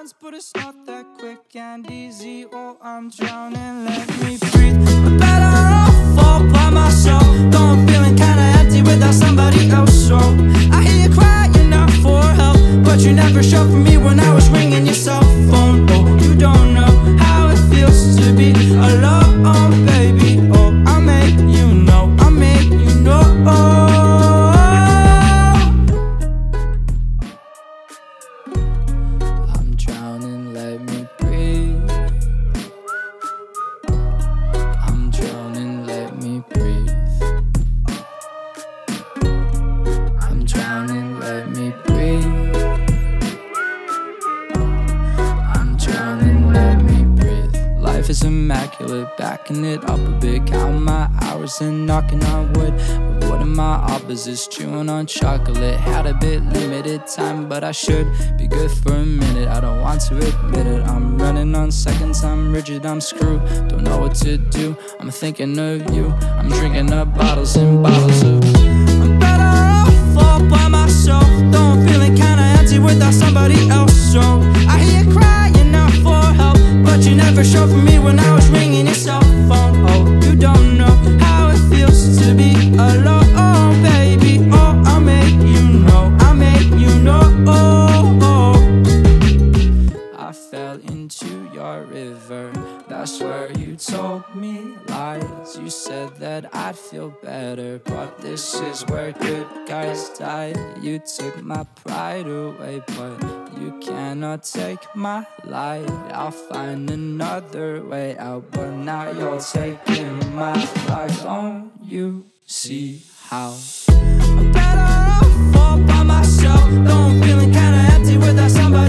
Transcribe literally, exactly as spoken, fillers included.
once, but it's not that quick and easy. Oh, I'm drowning, let me breathe. I'm better off all by myself, though I'm feeling kinda empty without somebody else. So I hear you crying out for help, but you never showed for me when I was ringing your cell phone. Oh, you don't know how it feels to be alone, baby. Oh, I'll make you know, I'll make you know. I'm drowning, let me breathe. I'm drowning, let me breathe. I'm drowning, let me breathe. I'm drowning, let me breathe. Life is immaculate, backing it up a bit, counting my hours and knocking on wood. Avoiding my opposites, chewing on chocolate. Had a bit limited time, but I should be good for a minute. I don't want to admit it. I'm running on seconds, I'm rigid, I'm screwed. Don't know what to do, I'm thinking of you. I'm drinking up bottles and bottles of. I'm better off all by myself, though I'm feeling kinda empty without somebody else. So I hear you crying out for help, but you never showed for me when I was ringing your cell phone. Oh, you don't know how it feels to be alone, baby. Oh, I'll make you know, I'll make you know. I fell into your river, that's where you told me lies. You said that I'd feel better, but this is where good guys die. You took my pride away, but you cannot take my light. I'll find another way out, but now you're taking my life. Don't you see how I'm better off all by myself, though I'm feeling kinda empty without somebody